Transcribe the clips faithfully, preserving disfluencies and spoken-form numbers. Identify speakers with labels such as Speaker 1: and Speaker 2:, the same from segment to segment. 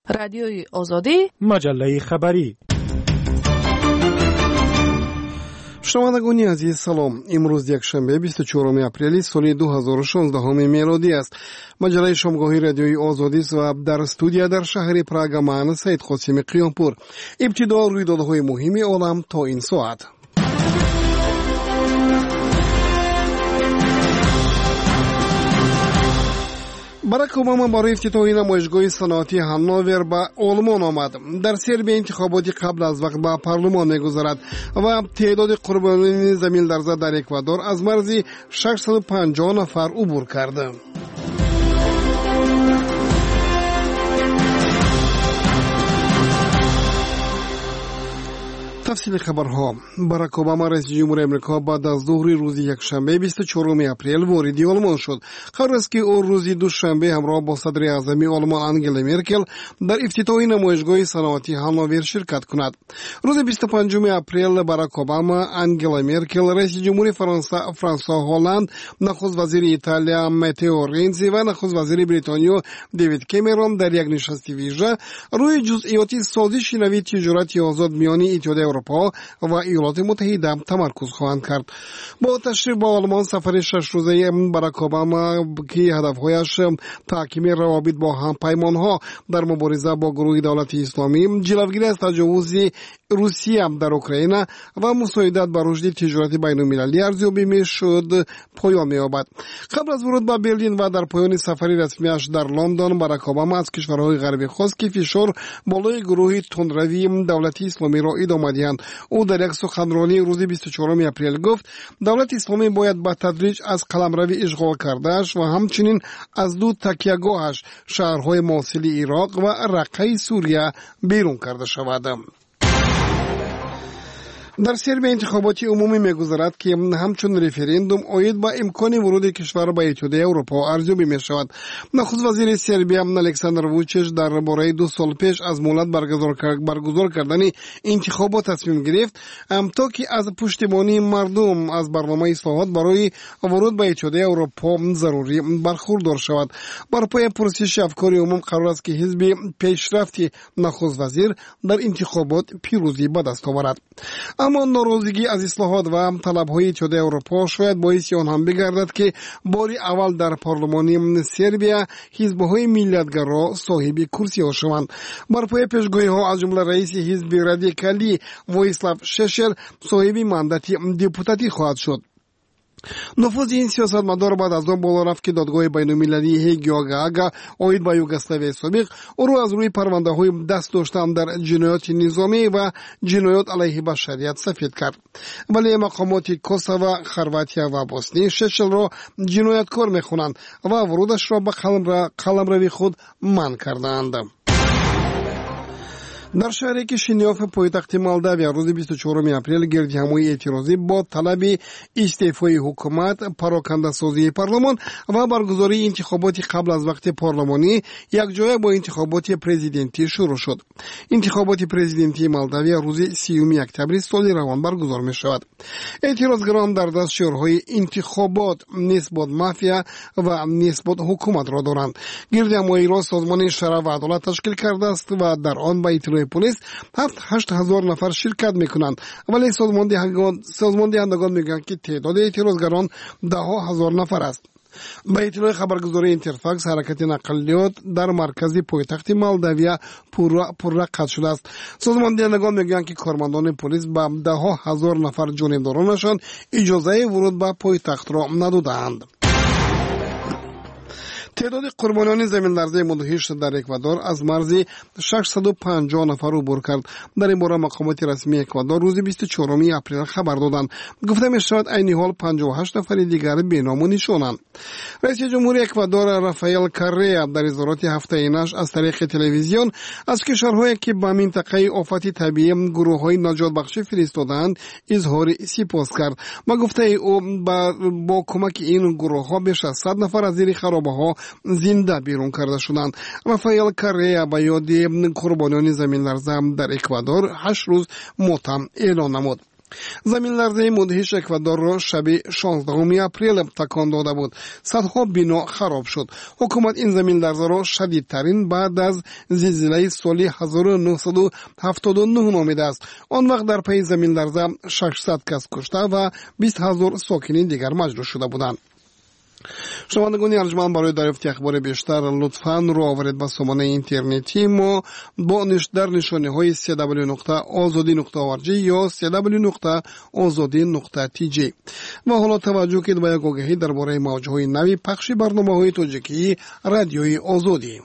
Speaker 1: رادیوی آزادی،
Speaker 2: مجله خبری.
Speaker 3: شنوندگان عزیز سلام. امروز یکشنبه بیست و چهارم اپریل سال دو هزار و شانزده میلادی است. مجله شامگاهی رادیوی آزادی است و در استودیو در شهر پراگ من سید قاسم قیامپور. ابتدا رویدادهای مهم عالم تا این ساعت. барак обама барои ифтитоҳи намоишгоҳи саноатӣ ҳанновер ба олмон омад. дар сербия интихоботи қабл аз вақт ба парлумон мегузарад ва теъдоди қурбонони заминларза дар эквадор аз марзи шашсаду панҷоҳ нафар убур карда. تفصیل خبرها. باراک اوباما رئیس جمهور امریکا بعد از ظهر روز یکشنبه بیست و چهارم اپریل وارد آلمان شد. قرار است که او روز دوشنبه همراه با صدر اعظم آلمان آنگلا مرکل در افتتاح نمایشگاه صنعتی هانوور شرکت کند. روز بیست و پنجم اپریل باراک اوباما، آنگلا مرکل، رئیس جمهور فرانسه فرانسوا هولند، نخست وزیر ایتالیا ماتئو رنزی و نخست وزیر بریتانیا دیوید کامرون در یک نشست ویژه روی جزئیات سازش نوی تجارت آزاد میان اتحادیه اروپا و ایالات متحده تمرکز خواهند کرد. با تشریف به آلمان سفر شش روزه باراک اوباما که هدفهایش تحکیم روابط با همپیمانها در مبارزه با گروه دولت اسلامی، جلوگیری از تجاوز روسیه در اوکراین و مساعدت به رشد تجارت بین المللی ارزیابی میشد پایان می‌یابد. قبل از ورود به برلین و در پایان سفر رسمیش در لندن، باراک اوباما از کشورهای غربی خواست که فشار بالای گروه تندروی دولت اسلامی را ادامه دهند. او در یک سخنرانی روز بیست و چهارم اپریل گفت دولت اسلامی باید به تدریج از قلمروی اشغال کردهش و همچنین از دو تکیهگاهش شهرهای موصل عراق و رقه سوریه بیرون کرده شود. در سربیا انتخاباتی عمومی می‌گذرد که همچون رفراندوم اوید با امکان ورود کشور به اتحادیه اروپا ارزیابی می‌شود. نخست وزیر سربیا الکساندر ووچیچ درباره دو سال پیش از مهلت برگزار برگزار کردن انتخابات تصمیم گرفت تا که از پشتیبانی مردم از برنامه اصلاحات برای ورود به اتحادیه اروپا ضروری برخوردار شود. بر پای پرسش افکار عموم قرار است که حزب پیشرفت نخست وزیر در انتخابات پیروزی به دست آورد. اما ناراضگی از اصلاحات و طلب‌های اتحادیه اروپا شاید باعث آن هم بگردد که باری اول در پارلمان سربیا حزب‌های ملیت‌گرا صاحب کرسی‌ها شوند. بر پای پیشگویی‌ها از جمله رئیس حزب رادیکالی وایسلاو ششل صاحب ماندات دپوتاتی خواهد شد. نفوذ این سیاستمدار بعد از آن بالا رفت که دادگاه بین‌المللی هیگ آگا اوید با یوگسلاوی سابق او را از روی پرونده‌های دست داشتن در جنایات نظامی و جنایات علیه بشریت سفید کرد. ولی مقامات کوسوو، خرواتیا و بوسنی ششل را جنایتکار می‌خوانند و ورودش را به قلمروی خود منع کردند. در شهر کشینیوف پایتخت مولداویا روز بیست و چهارم اپریل گردهمایی اعتراضی با طلب استعفای حکومت، پراکنده سازی پارلمان و برگزاری انتخابات قبل از وقت پارلمانی یکجای با انتخابات پرزیدنتی شروع شد. انتخابات پرزیدنتی مولداویا روز سیوم اکتبر سال روان برگزار می شود. اعتراضگران در دست شعارهای انتخابات نسبت مافیا و نسبت حکومت را دارند. گردهمایی را سازمان شرع و عدالت تشکیل کرده است و در آن با پلیس هفت هشت هزار نفر شرکت میکنند، ولی سازمان دهندگان میگن که تعداد اعتراضگران ده ها هزار نفر است. به اطلاع خبرگزاری اینترفاکس حرکت نقلیات در مرکزی پایتخت مولداویا پررق قطع شده است. سازمان دهندگان میگن که کارمندان پلیس به ده ها هزار نفر جانبدارانشان اجازه ورود به پایتخت را ندادند. تعداد قربانیان زمین لرزه مدهش در اکوادور از مرز ششصد و پنجاه نفر عبور کرد. در این باره مقامات رسمی اکوادور روز بیست و چهارم اپریل خبر دادند. گفته می‌شود عین حال پنجاه و هشت نفر دیگر به نام و نشانند. رئیس جمهور اکوادور رافائل کاریا در اظهارات هفته اینش از طریق تلویزیون از کشورهایی که به منطقه آفات طبیعی گروه‌های نجات بخشی فرستادند اظهار سپاس کرد. و گفته او با, با کمک این گروه‌ها بیش از صد نفر از زیر خرابه‌ها زنده بیرون کرده شدند. رافائل کاریا با یاد قربانیان زمین لرزه در اکوادور هشت روز ماتم اعلان نمود. زمین لرزه مدهش اکوادور را شب شانزدهم اپریل تکان داده بود. صدها بنا خراب شد. حکومت این زمین لرزه را شدیدترین بعد از زلزله سال هزار و نهصد و هفتاد و نه نامیده است. آن وقت در پی زمین لرزه ششصد کس کشته و بیست هزار ساکنین دیگر مجروح شده بودند. شنوندگان ارجمند، برای دریافت اخبار بیشتر لطفاً رو آورید به سامانه اینترنتی ما با در نشانه های سی دبلیو نقطه آزادی نقطه او ار جی یا سی دبلیو نقطه آزادی نقطه تی جی. و حالا توجه کنید به یک آگهی درباره موجهای نوی پخش برنامه‌های تاجیکی رادیوی آزادی.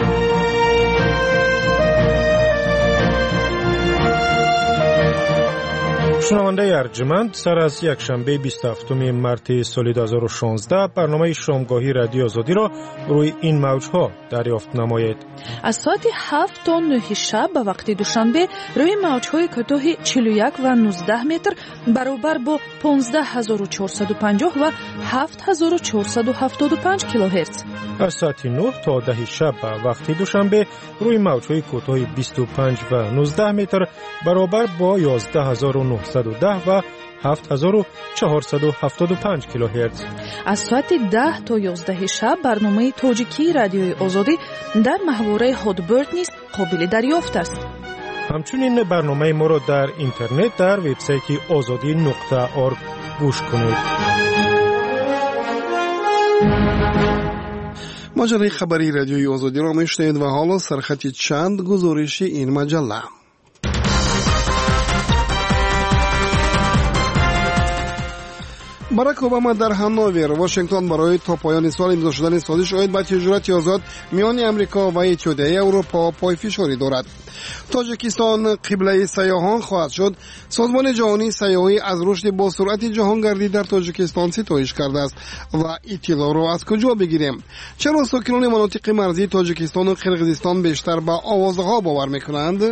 Speaker 1: شنونده ارجمند، سر از یک شنبه بیست و هفتم مارس سال دو هزار و شانزده برنامه شامگاهی رادیو آزادی را روی این موجها دریافت نمایید.
Speaker 2: از ساعت هفت تا نه شب به وقت دوشنبه روی موجهای کوتاه چهل و یک و نوزده متر برابر با پانزده هزار و چهارصد و پنجاه و هفت هزار و چهارصد و هفتاد و پنج کیلوهرتز.
Speaker 1: از ساعت نه تا ده شب به وقت دوشنبه روی موجهای کوتاه بیست و پنج و نوزده متر برابر با یازده هزار و نهصد و ده و هفت هزار و چهارصد و هفتاد و پنج کیلوهرتز.
Speaker 2: از ساعت ده تا یازده شب برنامه تاجیکی رادیوی آزادی در محوره هادبرد نیز قابل دریافت است.
Speaker 1: همچنین برنامه ما را در اینترنت در وبسایت آزادی نقطه او ار جی گوش کنید.
Speaker 3: مجله خبری رادیوی آزادی را میشنوید و حالا سرخط چند گزارش این مجله. باراک اوباما در هانوور، واشنگتن برای تا پایان سال امضا شدن سازش عاید به تجارت آزاد میان امریکا و اتحادیه اروپا پای فشاری دارد. تاجیکستان قبله سیاحان خواهد شد. سازمان جهانی سیاحی از رشد با سرعت جهانگردی در تاجیکستان ستایش کرده است و اطلاع را از کجا بگیریم؟ چرا ساکنان مناطق مرزی تاجیکستان و قرقیزستان بیشتر به آوازها باور میکنند؟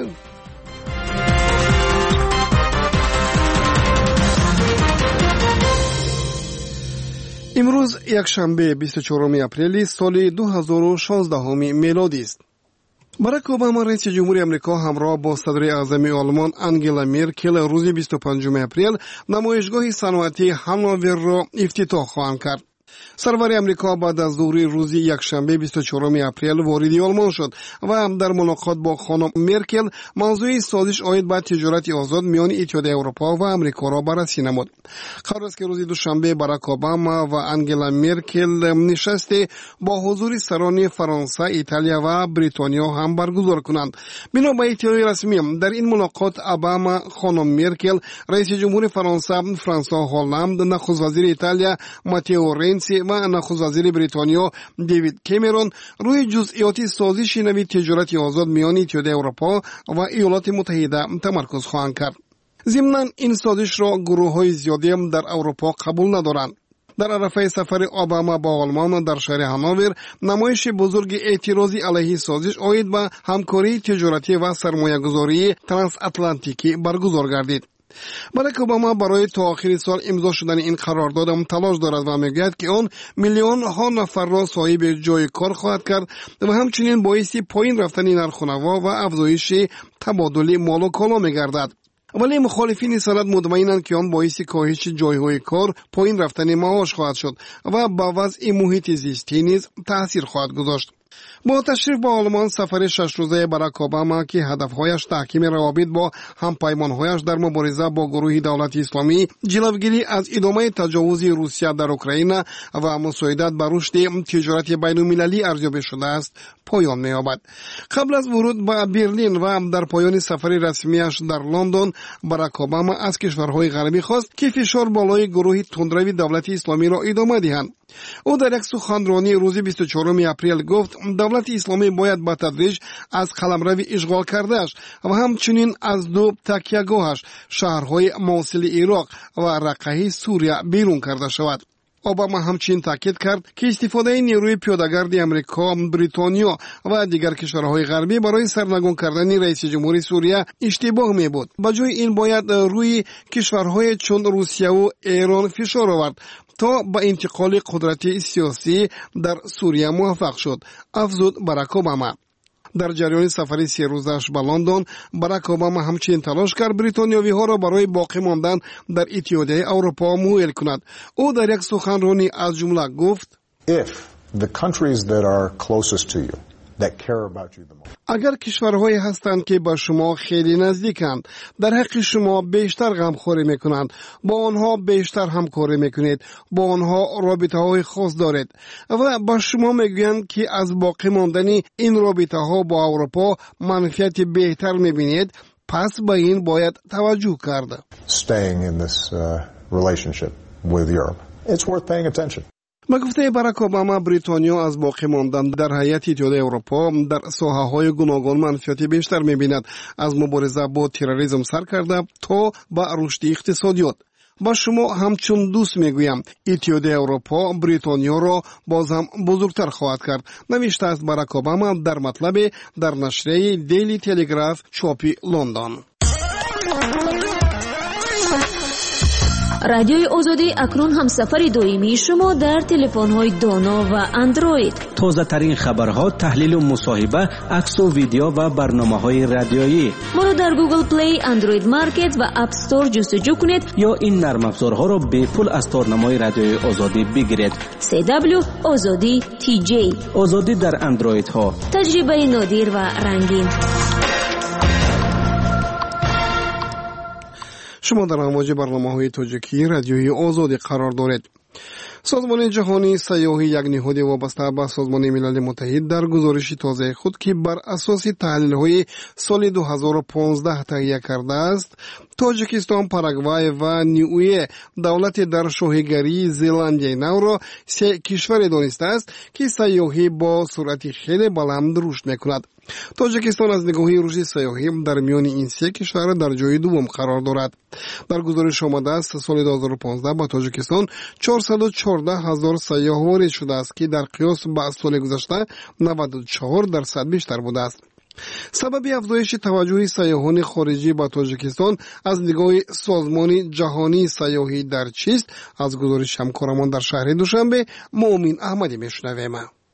Speaker 3: امروز یک شنبه بیست و چهارم اپریل سال دو هزار و شانزده میلادی است. باراک اوباما رئیس جمهوری آمریکا همراه با صدر اعظم آلمان آنگلا مرکل روز بیست و پنجم اپریل نمایشگاه صنعتی هانوور را افتتاح خواهند کرد. سرور امریکا بعد از ظهر روز یک شنبه بیست و چهارم اپریل وارد آلمان شد و هم در ملاقات با خانم مرکل موضوع سازش عاید به تجارت آزاد میان اتحادیه اروپا و امریکا را بررسی نمود. قرار است که روز دوشنبه باراک اوباما و آنگلا مرکل نشست با حضور سران فرانسه، ایتالیا و بریتانیا هم برگزار کنند. بنا به اطلاع رسمی در این ملاقات اوباما، خانم مرکل، رئیس جمهور فرانسه فرانسوا هولند، نخست وزیر ایتالیا ماتئو رنسی و نخست وزیر بریتانیا دیوید کامرون روی جزئیات سازش نوی تجارت آزاد میان اتحادیه اروپا و ایالات متحده تمرکز خواهند کرد. ضمناً این سازش را گروه‌های زیادی هم در اروپا قبول ندارند. در عرفه سفر اوباما با آلمان در شهر هانوور نمایش بزرگ اعتراضی علیه سازش عاید به همکاری تجارتی و سرمایه‌گذاری ترانس اتلانتیکی برگزار گردید. باراک اوباما برای تا آخر سال امضا شدن این قرارداد هم تلاش دارد و میگوید که آن میلیون ها نفر را صاحب جای کار خواهد کرد و همچنین باعث پایین رفتن نرخ‌ونما و افزایش تبادل مال و کالا میگردد. ولی مخالفین صنعت مطمئنند که آن باعث کاهش جایهای کار، پایین رفتن معاش خواهد شد و با وضع محیط زیستی نیز تأثیر خواهد گذاشت. با تشریف به آلمان سفر شش روزه باراک اوباما که هدفهایش تحکیم روابط با همپیمانهایش در مبارزه با گروه دولت اسلامی، جلوگیری از ادامه تجاوز روسیه در اوکراین و مساعدت به رشد تجارت بین‌المللی ارزیابی شده است پایان می‌یابد. قبل از ورود به برلین و در پایان سفر رسمیش در لندن، باراک اوباما از کشورهای غربی خواست که فشار بالای گروه تندروی دولت اسلامی را ادامه دهند. او در یک سخنرانی روز بیست و چهارم اپریل گفت دولت اسلامی باید با تدریج از قلمرو اشغال کردهش و همچنین از دو تکیهگاهش شهرهای موصل عراق و رقه سوریه بیرون کرده شود. اوباما همچنین تاکید کرد که استفاده نیروی پیاده‌گرد امریکا، بریتانیا و دیگر کشورهای غربی برای سرنگون کردن رئیس جمهوری سوریه اشتباه می بود. به جای این باید روی کشورهای چون روسیه و ایران فشار آورد تا با انتقال قدرت سیاسی در سوریه موفق شد، افزود باراک اوباما. дар ҷараёни сафари се рӯзааш ба лондон барак обама ҳамчунин талош кард бритониёвиҳоро барои боқӣ мондан дар иттиҳодияи аврупо муоил кунад. ӯ дар як суханронӣ аз ҷумла гуфт:
Speaker 4: If the countries that are closest to you that care about you the most.
Speaker 3: агар кишварҳое ҳастанд ки ба шумо хеле наздиканд, дар ҳаққи шумо бештар ғамхорӣ мекунанд, бо онҳо бештар ҳамкорӣ мекунед, бо онҳо робитаҳои хос доред ва ба шумо мегӯянд ки аз боқӣ мондани ин робитаҳо бо Аврупо манфиати беҳтар мебинед, пас ба ин бояд таваҷҷӯҳ кард.
Speaker 4: Staying in this uh, relationship with Europe. It's worth paying attention.
Speaker 3: ба гуфтаи Барак Обама, Бритониё аз боқӣ мондан дар ҳайати иттиҳодияи Аврупо дар соҳаҳои гуногун манфиати бештар мебинад, аз мубориза бо терроризм сар карда то ба рушди иқтисодиёт. ба шумо ҳамчун дӯст мегӯям, иттиҳодияи Аврупо Бритониёро боз ҳам бузургтар хоҳад кард, навиштааст Барак Обама дар матлабе дар нашрияи Daily Telegraph чопи Лондон.
Speaker 5: радиои озодӣ акнун ҳамсафари доимии шумо дар телефонҳои доно ва андроид.
Speaker 6: тозатарин хабарҳо, таҳлилу мусоҳиба, аксу видео ва барномаҳои радиоӣ.
Speaker 5: моро дар Google Play, Android Market ва App Store ҷустуҷӯ кунед
Speaker 6: ё ин нармафзорҳоро бепул аз торнамои радиои озодӣ бигиред.
Speaker 5: си дабл ю озодӣ ти ҷей.
Speaker 6: озодӣ дар андроидҳо.
Speaker 5: таҷрибаи нодир ва рангин.
Speaker 3: шумо дар амвоҷи барномаҳои тоҷикии радиои озодӣ қарор доред. созмони ҷаҳонии сайёҳӣ, як ниҳоди вобаста ба Созмони Милали Муттаҳид, дар гузориши тазаи худ ки бар асоси таҳлилҳои соли ду ҳазору понздаҳ таҳия кардааст, Тоҷикистон, Парагвай ва Ниуе давлате дар шоҳигарии Зеландияи Навро се кишваре донистааст, ки сайёҳӣ бо суръати хеле баланд рушд мекунад. Тоҷикистон аз нигоҳи рушди сайёҳӣ дар миёни ин се кишвар дар ҷойи дуввум қарор дорад. Дар гузориш омадааст, соли ду ҳазору понздаҳ ба Тоҷикистон чорсаду чордаҳ ҳазор сайёҳ ворид шудааст, ки дар қиёс ба соли гузашта наваду чаҳор дарсад бештар будааст. сабаби афзоиши таваҷҷӯҳи сайёҳони хориҷӣ ба Тоҷикистон аз нигоҳи Созмони ҷаҳонии сайёҳӣ дар чист? Аз гузориши ҳамкорамон дар шаҳри Душанбе Муъмин Аҳмадӣ мешунавем.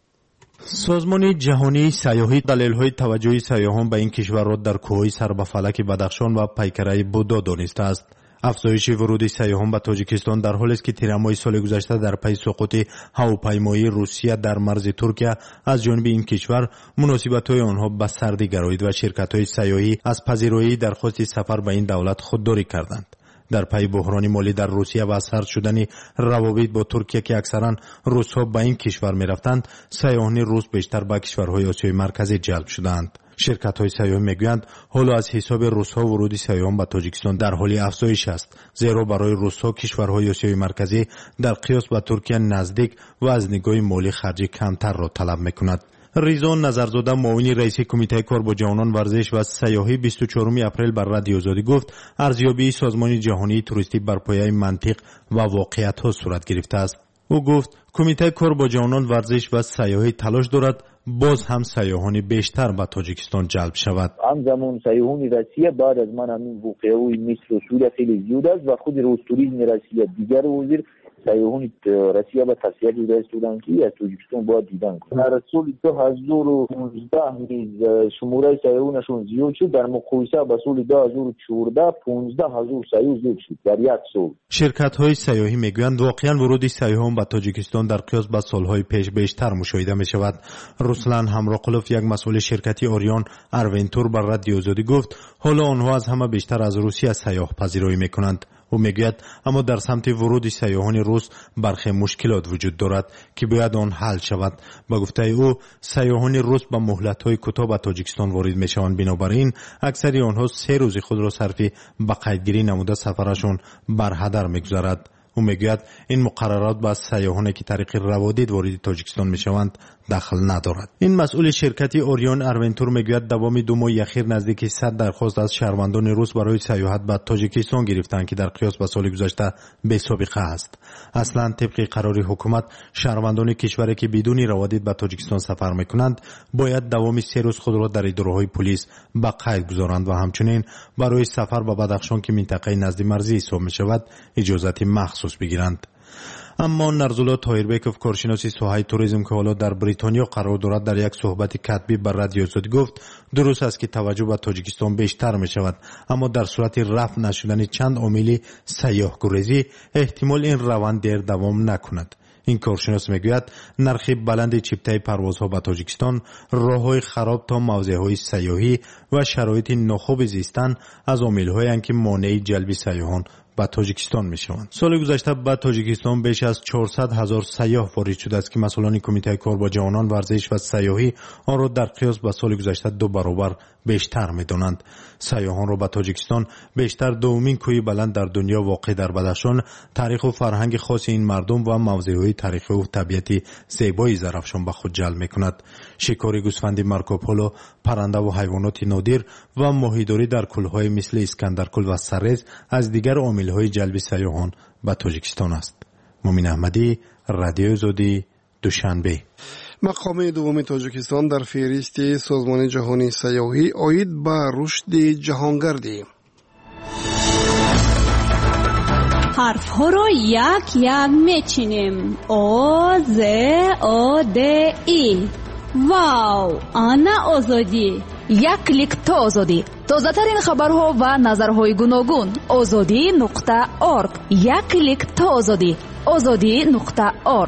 Speaker 7: созмони ҷаҳонии сайёҳӣ далелҳои таваҷҷӯҳи сайёҳон ба ин кишварро дар кӯҳҳои сарбафалаки Бадахшон ва пайкараи Будо донистааст. афзоиши вуруди сайёҳон ба Тоҷикистон дар ҳолест ки тирамоҳи соли гузашта дар пайи суқути ҳавопаймоии Русия дар марзи Туркия аз ҷониби ин кишвар муносибатҳои онҳо ба сардӣ гароид ва ширкатҳои сайёҳӣ аз пазироии дархости сафар ба ин давлат худдорӣ карданд. дар пайи буҳрони молӣ дар Русия ва сард шудани равобит бо Туркия ки аксаран русҳо ба ин кишвар мерафтанд, сайёҳони рус бештар ба кишварҳои Осиёи марказӣ ҷалб шуданд. ширкатҳои сайёҳӣ мегӯянд ҳоло аз ҳисоби русҳо вуруди сайёҳон ба Тоҷикистон дар ҳоли афзоиш аст, зеро барои русҳо кишварҳои Осиёи марказӣ дар қиёс ба Туркия наздик ва аз нигоҳи молӣ харҷи камтарро талаб мекунад. Ризон Назарзода, муовини раиси кумитаи кор бо ҷавонон, варзиш ва сайёҳӣ, бисту чорум апрел бар Радиои Озодӣ гуфт, арзёбии Созмони ҷаҳонии туристӣ бар пояи мантиқ ва воқеиятҳо сурат гирифтааст. ӯ гуфт, кумитаи кор бо ҷавонон, варзиш ва сайёҳӣ талош дорад боз ҳам сайёҳони бештар ба Тоҷикистон ҷалб шавад.
Speaker 8: ҳамзамон сайёҳони Россия баъд аз ман ҳамин воқеаҳои Мисру Сурия хеле зиёд аст ва худи Ростуризми Россия дигар ҳозир сайёҳони Россия ба тавсия дода истоданд ки аз Тоҷикистон бояд дидан кунанд. дар соли ду ҳазору понздаҳ низ шумораи сайёҳонашон зиёд шуд, дар муқоиса ба соли ду ҳазору чордаҳ понздаҳ ҳазор сайёҳ зиёд шуд дар як сол.
Speaker 7: ширкатҳои сайёҳӣ мегӯянд воқеан вуруди сайёҳон ба Тоҷикистон дар қиёс ба солҳои пеш бештар мушоҳида мешавад. Руслан Ҳамроқулов, як масъули ширкати Орион Арвентур, бар Радиои Озодӣ гуфт, ҳоло онҳо аз ҳама бештар аз Русия сайёҳ пазироӣ мекунанд. ӯ мегӯяд, аммо дар самти вуруди сайёҳони рус бархе мушкилот вуҷуд дорад ки бояд он ҳал шавад. ба гуфтаи ӯ, сайёҳони рус ба муҳлатҳои кӯтоҳ ба Тоҷикистон ворид мешаванд. бинобар ин аксари онҳо се рӯзи худро сарфи ба қайдгирӣ намуда сафарашон бар ҳадар мегузарад. ӯ мегӯяд, ин муқаррарот ба сайёҳоне ки тариқи раводид вориди Тоҷикистон мешаванд дахл надорад. ин масъули ширкати Орион Арвентур мегӯяд, давоми ду моҳи ахир наздики сад дархост аз шаҳрвандони рус барои сайёҳат ба Тоҷикистон гирифтанд ки дар қиёс ба соли гузашта бесобиқа аст. аслан тибқи қарори ҳукумат, шаҳрвандони кишваре ки бидуни раводид ба Тоҷикистон сафар мекунанд бояд давоми се рӯз худро дар идораҳои пулис ба қайд гузоранд ва ҳамчунин барои сафар ба Бадахшон ки минтақаи назди марзӣ ҳисоб мешавад иҷозати махсус бигиранд. اما نرزولا تایربکوف کارشناس ساحه توریسم که حالا در بریتانیا قرار دارد در یک صحبت کتبی بر رادیو آزادی گفت درست است که توجه به تاجیکستان بیشتر می شود، اما در صورت رفع نشدن چند عامل سیاح گریزی احتمال این روند دیر دوام نکند. این کارشناس میگوید نرخ بلند چیپتای پروازها به تاجیکستان، راههای خراب تا موضعهای سیاحی و شرایط ناخوب زیستن از عامل‌هایی که مانع جلب سیاحان به تاجیکستان می شوند. سال گذشته به تاجیکستان بیش از چهارصد هزار سیاح وارد شده است که مسئولان کمیته کار با جوانان ورزش و سیاحی آن را در قیاس به سال گذشته دو برابر بیشتر می دانند. سیاحان را به تاجیکستان بیشتر دومین کوه بلند در دنیا واقع در بدخشان، تاریخ و فرهنگ خاص این مردم و موضعهای تاریخی و طبیعتی زیبای زرافشان به خود جلب می کند. شکار گوسفند مارکوپولو، پرنده و حیوانات نادر و ماهیداری در کلهای مثل اسکندرکل و سرز از دیگر عامل‌های جلب سیاحان به تاجیکستان است. مومن احمدی، رادیو آزادی، دوشنبه.
Speaker 3: مقام دوم تاجیکستان در فهرست سازمان جهانی سیاحی عاید به رشد جهانگردی.
Speaker 9: حرف ها را یک یک میچینیم. او ز او د ای. واو، آنا آزادی.
Speaker 2: یک کلیک تا آزادی. تازه ترین خبرها و نظرهای گوناگون. آزادی نقطه اورگ. یک کلیک تا آزادی. آزادی نقطه اورگ.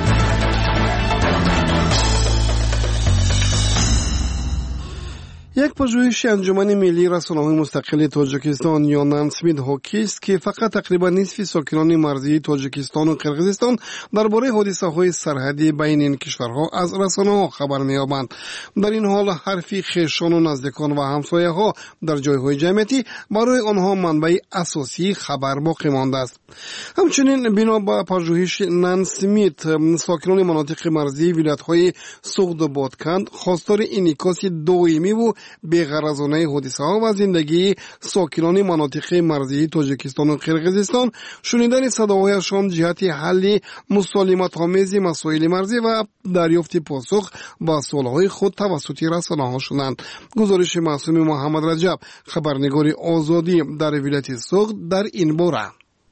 Speaker 3: یک پژوهش انجمن ملی رسانه‌های مستقل تاجیکستان یا نانسمید حاکی است که فقط تقریبا نصف ساکنان مرزی تاجیکستان و قرقیزستان درباره حادثه‌های سرحدی بین این کشورها از رسانه‌ها خبر می‌یابند. در این حال حرفی خویشان و نزدیکان و همسایه‌ها در جای‌های جمعیتی برای آنها منبع اساسی خبر باقی مانده است. همچنین بنا به پژوهش نانسمید ساکنان مناطق مرزی ولایت‌های سوغد و بادکند خواستار انعکاس دائمی و بی‌غرضانه حادثه‌ها و زندگی ساکنان مناطق مرزی تاجیکستان و قرقیزستان شنیدن صداهایشان جهت حل مسالمت‌آمیز مسائل مرزی و دریافت پاسخ به سوال‌های خود توسط رسانه‌ها شدند. گزارش معصوم محمد رجب، خبرنگار آزادی در ولایت سوغد در این باره.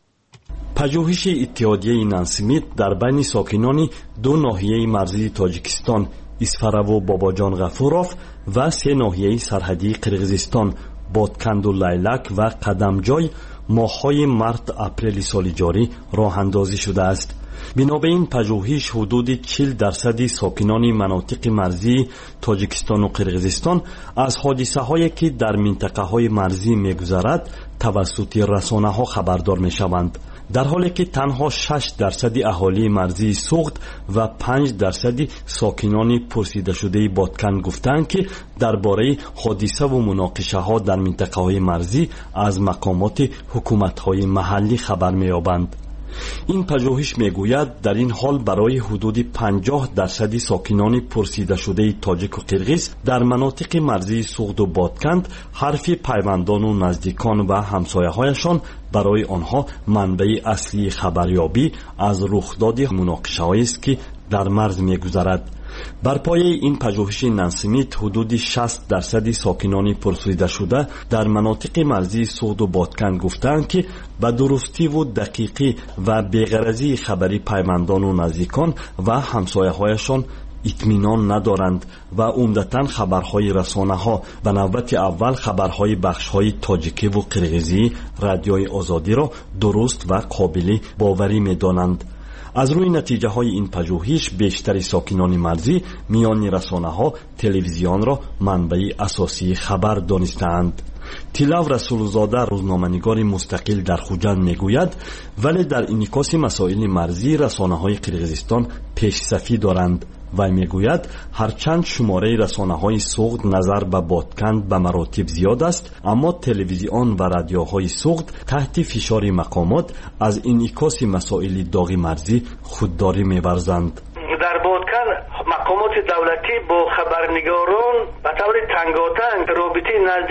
Speaker 10: پژوهش اتحادیه نانسمید در بین ساکنان دو ناحیه مرزی تاجیکستان اسفرو و باباجان غفوروف و سه ناحیه سرحدی قرقیزستان بادکند و لیلک و قدمجای ماه‌های مارت اپریل سال جاری راه اندازی شده است. بنابر این پژوهش حدود چهل درصد ساکنان مناطق مرزی تاجیکستان و قرقیزستان از حادثه هایی که در منطقه های مرزی می‌گذرد توسط رسانه ها خبردار می‌شوند، در حالی که تنها شش درصد اهالی مرزی سوغد و پنج درصد ساکنان پرسیده شده بادکند گفتند که درباره حادثه و مناقشه ها در منطقه های مرزی از مقامات حکومت های محلی خبر می‌یابند. این پژوهش میگوید در این حال برای حدود پنجاه درصد ساکنان پرسیده شده تاجیک و قرقیز در مناطق مرزی سوغد و بادکند حرف پیوندان و نزدیکان و همسایه‌هایشان برای آنها منبع اصلی خبریابی از رخداد مناقشه‌هایی است که در مرز میگذرد. بر پایه این پژوهش نانسمید حدود شصت درصد ساکنان پرسیده شده در مناطق مرزی سوغد و بادکند گفتند که به درستی و دقیقی و بی‌غرضی خبری پیوندان و نزدیکان و همسایه‌هایشان اطمینان ندارند و عمدتاً خبرهای رسانه ها به نوبت اول خبرهای بخش‌های تاجیکی و قرقیزی رادیوی آزادی را درست و قابل باوری می‌دانند. از روی نتیجه های این پژوهش بیشتر ساکنان مرزی میان رسانه ها تلویزیون را منبع اساسی خبر دانستند. تیلاو رسولزاده روزنامه‌نگار مستقل در خوجند میگوید ولی در انعکاس مسائل مرزی رسانه های قرقیزستان پیش‌صفی دارند و میگوید هرچند شماره رسانه های سوغد نظر به بادکند به مراتب زیاد است، اما تلویزیون و رادیوهای سوغد تحت فشار مقامات از انعکاس مسائل داغ مرزی خودداری می‌ورزند.
Speaker 11: در بادکند مقامات دولتی با خبرنگاران به طور تنگاتنگ رابطه نزدیک دارند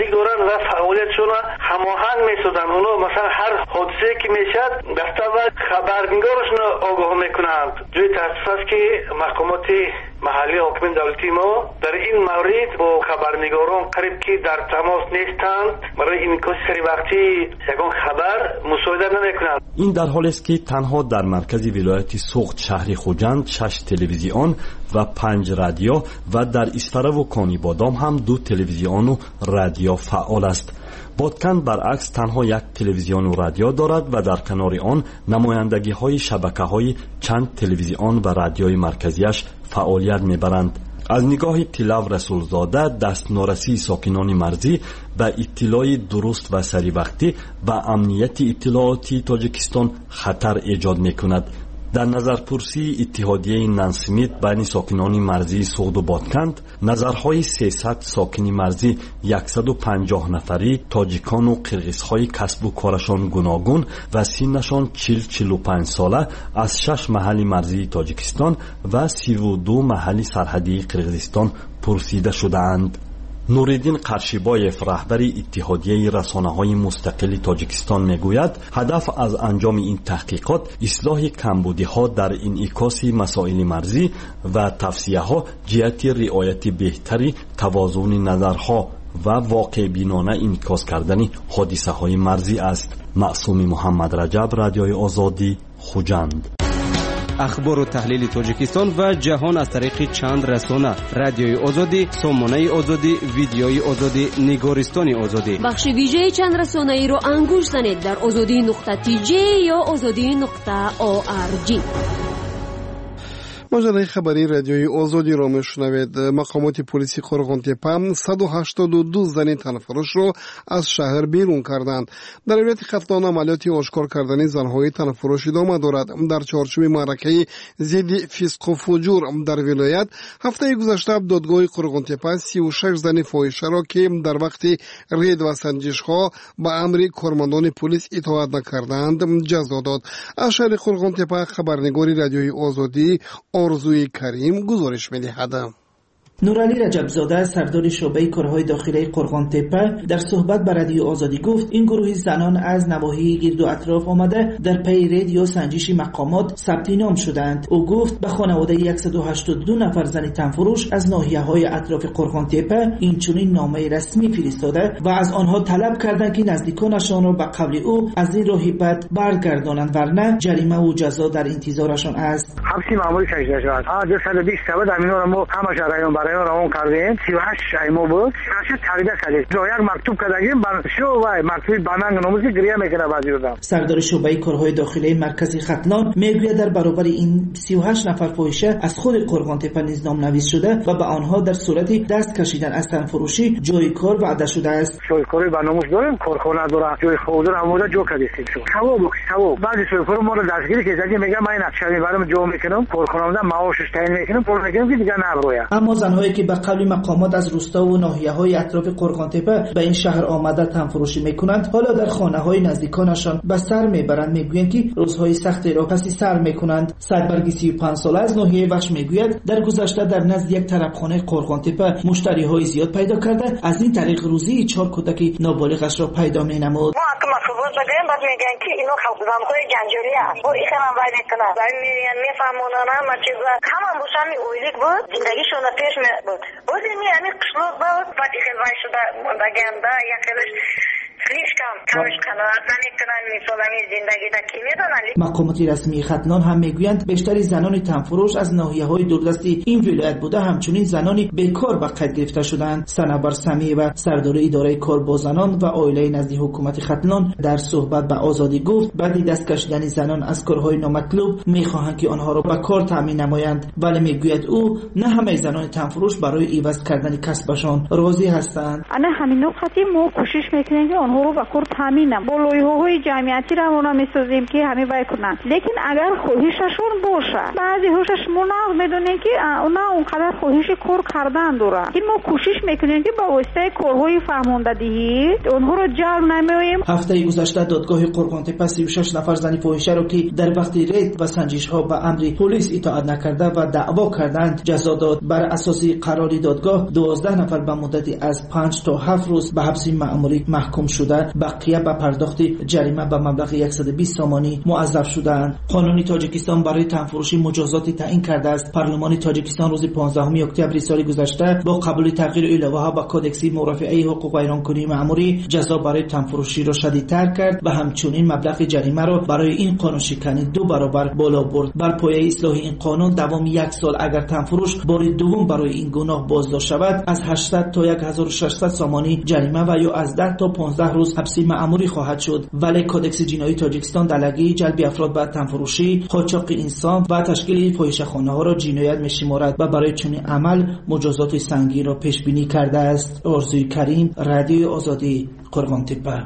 Speaker 11: و فعالیتشون هماهنگ می‌سازن. اونها مثلا هر حادثه که میشد دستاورد خبرنگارشون آگاه میکنند. جای تاسیس است که مقامات محلی حاکم دولتی ما در این مورد با خبرنگاران قریب که در تماس نیستند، برای انعکاس سری وقتی یگان خبر مساعدت نمیکنند.
Speaker 10: این در حالی است که تنها در مرکز ولایت سوخت شهر خوجند شش تلویزیون و پنج رادیو و در اسفره و کانی بادام هم دو تلویزیون و رادیو فعال است. بادکند برعکس تنها یک تلویزیون و رادیو دارد و در کنار آن نمایندگی های شبکه های چند تلویزیون و رادیوی مرکزیش فعالیت میبرند. از نگاه تیلاو رسولزاده دست نارسی ساکنان مرزی به اطلاع درست و سری وقتی و امنیت اطلاعاتی تاجیکستان خطر ایجاد میکند. در نظرپرسی اتحادیه نانسمیت بین ساکنان مرزی سوخت و بادکند، نظرهای سیصد ساکن مرزی صد و پنجاه نفری تاجیکان و قرغیزهای کسب و کارشان گوناگون و سنشان چهل چهل و پنج ساله از شش محل مرزی تاجیکستان و سی و دو محل سرحدی قرغیزستان پرسیده شده‌اند. نوریدین قرشیبایف رهبر اتحادیه رسانه‌های مستقل تاجیکستان میگوید هدف از انجام این تحقیقات اصلاح کمبودی‌ها در انعکاس مسائل مرزی و توصیه‌ها جهت رعایت بهتری توازن نظرها و واقع بینانه انعکاس کردن حادثه‌های مرزی است. معصوم محمد رجب، رادیوی آزادی، خوجند.
Speaker 6: اخبار و تحلیل تاجیکستان و جهان از طریق چند رسانه: رادیوی آزادی، سامانه آزادی، ویدیوی آزادی، نگارستان آزادی.
Speaker 5: بخش ویژه چند رسانه ای رو انگوش زنید در آزادی نقطه تی جی یا آزادی نقطه او آر جی.
Speaker 3: مجله خبری رادیوی آزادی را میشنوید. مقامات پلیسی قرغانتپه صد و هشتاد و دو زن تنفروش را از شهر بیرون کردند. در علت قتلان عملیات آشکار کردن زنهای تنفروش ادامه دارد. در چارچوب معرکه ضد فسق و فجور در ولایت هفته گذشته دادگاه قرغانتپه سی و شش زن فاحشه را که در وقت رید و سنجش ها به امر کارمندان پلیس اطاعت نکردند جزا داد. از شهر قرغانتپه خبرنگار رادیوی آزادی آرزوی کریم گزارش می‌دهد.
Speaker 12: نورعلی رجبزاده سردار شعبه کارهای داخلی قرغانتپه در صحبت با رادیو آزادی گفت این گروه زنان از نواحی گرد و اطراف آمده در پی رید یا سنجش مقامات ثبت نام شدند. او گفت به خانواده صد و هشتاد و دو نفر زن تنفروش از ناحیه‌های اطراف قرغانتپه این چنین نامه رسمی فرستاده و از آنها طلب کردند که نزدیکانشان را به قول او از این راه بد برگردانند ورنه جریمه و جزا در انتظارشان است.
Speaker 13: حبسی معمولی کشیده شد. آ دویست و بیست تا امینا رو همه جریان برای اون کردیم. سی و هشت ایمو بود. هرچی تغییر کردیم. جو یک مکتوب کردیم. بر شو و مکتوب باننگ نموزی گریه میکنه بعضی وقتا.
Speaker 12: سردار شعبه کارهای داخلی مرکز ختلان میگوید در برابر این سی و هشت نفر فاحشه از خود قرغانتپه نیز نام نویس شده و به آنها در صورت دست کشیدن از تنفروشی جای کار وعده شده است.
Speaker 13: جای کاری برنامه‌اش داریم. کارخانه داره. جای خودرو هم جو کردیم. ثواب ثواب. بعضی شوفر ما رو دستگیر کردیم. میگم من نقشه میبرم جو میکنم. کارخانه معاشش تعیین میکنم. پول میگم که دیگه نبروه.
Speaker 12: اما زنهایی که به قول مقامات از روستا و ناحیه‌های اطراف قرغانتپه به این شهر آمده تنفروشی میکنند حالا در خانه‌های نزدیکانشان به سر میبرند. میگویند که روزهای سختی را پس سر میکنند. سربرگی سی و پنج ساله از ناحیه وش میگوید در گذشته در نزد یک طرفخانه قرغانتپه مشتری‌های زیاد پیدا کرده از این طریق روزی چهار کودک نابالغش را پیدا مینمود.
Speaker 14: بعد میگن که اینو زنهای جنجالی است و این هم باید کنه بعد میگن میفهمونن همه چیزا همه بوشمی اویلیک بود زندگیشون پیش می بود بود میانی قشلوق بود بعد این خیلی شده بگنده یا خیلیش خیلیش کم کمش قناعت نمیکنن میسالمی زندگی دا کی میدونن.
Speaker 12: مقامات رسمی ختلان هم میگویند بیشتری زنان تنفروش از ناحیه‌های دوردستی این ولایت بوده همچنین زنانی بیکار به قید گرفته شدند. سنابر سمی و سردار اداره کار با زنان و عائله نزد حکومت ختلان در صحبت به آزادی گفت بعد دست کشیدن زنان از کارهای نامطلوب میخواهند که آنها را به کار تامین نمایند ولی میگوید او نه همه زنان تنفروش برای عوض کردن کسبشان راضی هستند.
Speaker 15: انا همین نقطه ما کوشش میکنیم که آنها ها رو به کور تامینم با لایحه های جمعیتی را اونا میسازیم که همه وای کنن. لیکن اگر خواهششون باشه بعضی هاشش مناق میدونن که اونا اونقدر خواهش کار کردن داره که ما کوشش میکنیم که با واسطه کارهای فهماندهی اونها رو جلب نماییم.
Speaker 12: هفته گذشته دادگاه قرغان‌تپه سی و شش نفر زن فاحشه را که در وقت رید و سنجش ها به امر پلیس اطاعت نکرده و دعوا کردند جزا داد. بر اساس قرار دادگاه دوازده نفر به مدتی از پنج تا هفت روز به حبس مأموری محکوم شده، بقیه به پرداخت جریمه به مبلغ صد و بیست سامانی معذب شدند. قانون تاجیکستان برای تنفروشی مجازاتی تعیین کرده است. پارلمان تاجیکستان روز پانزدهم اکتبر سال گذشته با قبول تغییر الهه ها به کدکس مرافعه حقوق ایرانکنی مأموری جزا برای تنفروشی را شدیدتر کرد و همچنین مبلغ جریمه را برای این قانون شکنی دو برابر بالا برد. بر پایه اصلاح این قانون دوام یک سال اگر تنفروش بار دوم برای این گناه بازداشت شود از هشتصد تا هزار و ششصد سامانی جریمه و یا از ده تا پانزده روز حبس مأموری خواهد شد. ولی کدکس جنایی تاجیکستان دلگی جلب افراد به تنفروشی، قاچاق انسان و تشکیل فاحشه‌خانه ها را جنایت می‌شمارد و برای چنین عمل مجازات سنگین را پیش بینی کرده است. آرزوی کریم، رادیوی آزادی، قرغان‌تپه.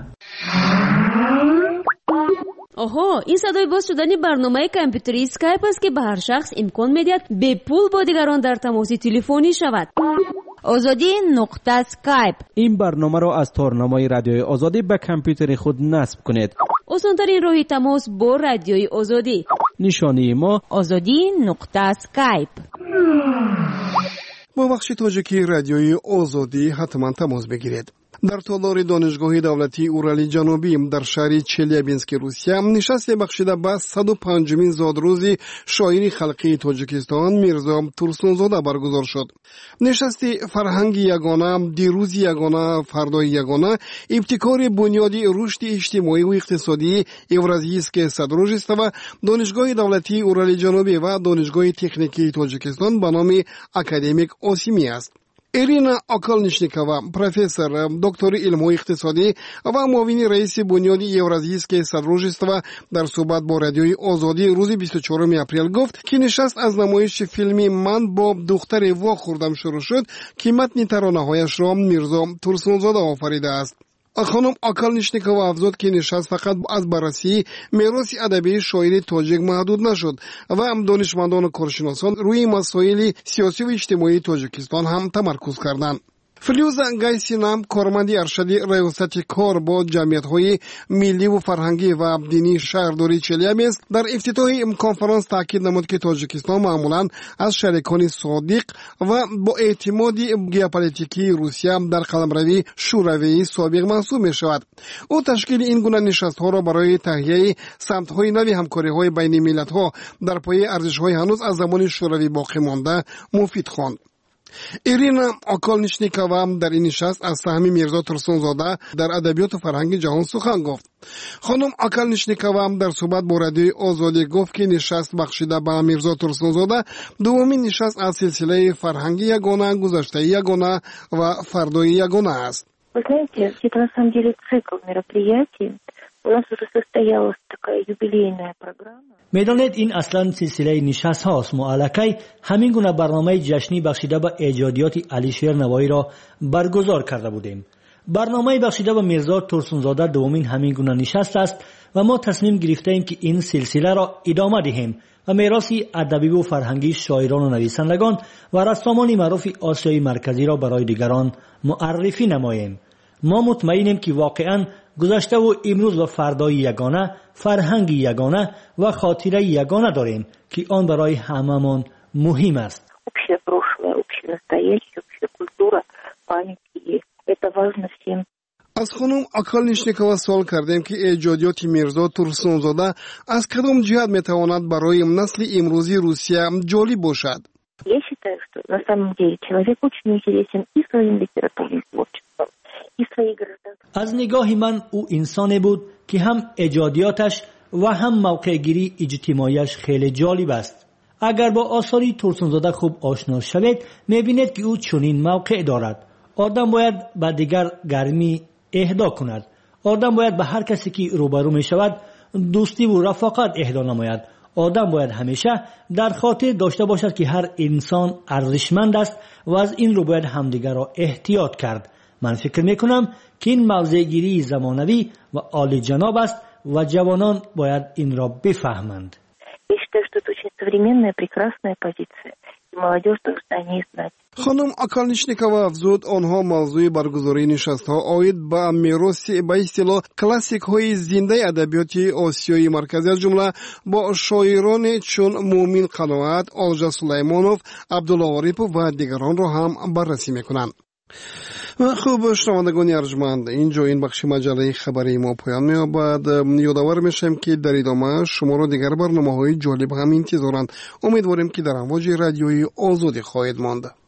Speaker 5: آها، این صدای باز شدنی برنامه کامپیوتری اسکایپ است که به هر شخص امکان می‌دهد به پول با دیگران در تماس تلفنی شود.
Speaker 16: آزادی نقطه اسکایپ.
Speaker 6: این برنامه را از تارنامه رادیوی آزادی به کامپیوتر خود نصب کنید.
Speaker 5: آسان‌ترین راه تماس با رادیوی آزادی.
Speaker 6: نشانی ما
Speaker 16: آزادی نقطه اسکایپ.
Speaker 3: با بخش تاجیکی رادیوی آزادی حتما تماس بگیرید. در تالار دانشگاه دولتی اورال جنوبی در شهر چلیابینسک روسیه نشست بخشیده به صد و پنجمین زادروزی شاعر خلقی تاجیکستان میرزا تورسونزاده برگزار شد. نشست فرهنگ یگانه، دیروز یگانه، فردای یگانه، ابتکار بنیادی رشد اجتماعی و اقتصادی اورازیسک صدروج است و دانشگاه دولتی اورال جنوبی و دانشگاه تکنیکی تاجیکستان به نام اکادمیک آسیمی است. ایرینا آکالنیشنیکووا، پروفسور، دکتر علم و اقتصادی و معاون رئیس بنیاد اورازیسک صدروج است و در صحبت با رادیوی آزادی روز بیست و چهارم اپریل گفت که نشست از نمایش فیلمی من با دختر وا خوردم شروع شد که متن ترانه‌هایش را میرزا تورسونزاده آفریده است. خانم آکالنیشنیکووا افزود که نشست فقط از بررسی میراث ادبی شاعر تاجیک محدود نشد و هم دانشمندان و کارشناسان روی مسائل سیاسی و اجتماعی تاجیکستان هم تمرکز کردند. فلیوزا گایسینام کارمند ارشد ریاست کار با جمعیت‌های ملی و فرهنگی و دینی شهرداری چلیابینسک در افتتاح این کنفرانس تاکید نمود که تاجیکستان معمولاً از شریکان صادق و با اعتماد ژئوپلیتیکی روسیه در قلمروی شوروی سابق محسوب می‌شود. او تشکیل این گونه نشست‌ها را برای تهیه سمت‌های نوی همکاری‌های بین ملت‌ها در پای ارزش‌های هنوز از زمان شوروی باقی مانده مفید خواند. ایرینا آکالنیشنیکووا در این نشست از سهم میرزا تورسونزاده در ادبیات و فرهنگ جهان سخن گفت. خانم آکالنیشنیکووا در صحبت با رادیوی آزادی گفت که نشست بخشیده به میرزا تورسونزاده دومین نشست از سلسله فرهنگ یگانه، گذشته یگانه و فردای یگانه است.
Speaker 17: Вы знаете, это на самом деле цикл мероприятий. У нас уже состоялась такая юбилейная программа.
Speaker 18: میدانید این اصلا سلسله نشست هاست. ما الکی همین گونه برنامه جشنی بخشیده به ایجادیات علیشیر نوایی را برگزار کرده بودیم. برنامه بخشیده به میرزا تورسونزاده دومین همین گونه نشست است و ما تصمیم گرفته ایم که این سلسله را ادامه دهیم و میراث ادبی و فرهنگی شاعران و نویسندگان و رسامان معروف آسیای مرکزی را برای دیگران معرفی نماییم. ما مطمئنیم که واقعاً گذشته و امروز و فردای یگانه، فرهنگ یگانه و خاطره یگانه داریم که آن برای هممون مهم است.
Speaker 3: از خانم آکالنیشنیکووا سوال کردیم که ایجادیات میرزا تورسونزاده از کدام جهت میتواند برای نسل امروزی روسیه جالب باشد؟
Speaker 17: Я считаю, что на самом деле человек очень интересен и своим литературным творчеством, и своей гражданской.
Speaker 18: از نگاه من او انسانی بود که هم ایجادیاتش و هم موقعگیری اجتماعیش خیلی جالب است. اگر با آثاری تورسونزاده خوب آشنا شوید میبینید که او چنین موقع دارد. آدم باید به دیگر گرمی اهدا کند. آدم باید به هر کسی که روبرو می شود دوستی و رفاقت اهدا نماید. آدم باید همیشه در خاطر داشته باشد که هر انسان ارزشمند است و از این رو باید همدیگر را احتیاط کرد. من فکر میکنم که این موضع گیری زمانوی و عالی جناب است و جوانان باید این را بفهمند.
Speaker 3: خانم اکالنیشنیکова افزود آنها موضوع برگزاری نشست‌ها آید به میراث به اصطلاح کلاسیک‌های زنده ادبیات آسیای مرکزی از جمله با شاعران چون مومین قناعت، آلژا سلیمانوف، عبدالله عارفov و دیگران را هم بررسی می‌کنند. خوب شنوندگان ارجمند، اینجا این بخش مجله خبری ما پایان می‌یابد. یادآور میشم که در ادامه شما را دیگر برنامه‌های جالب هم انتظارند. امیدواریم که در امواج رادیوی آزادی خواهید ماند.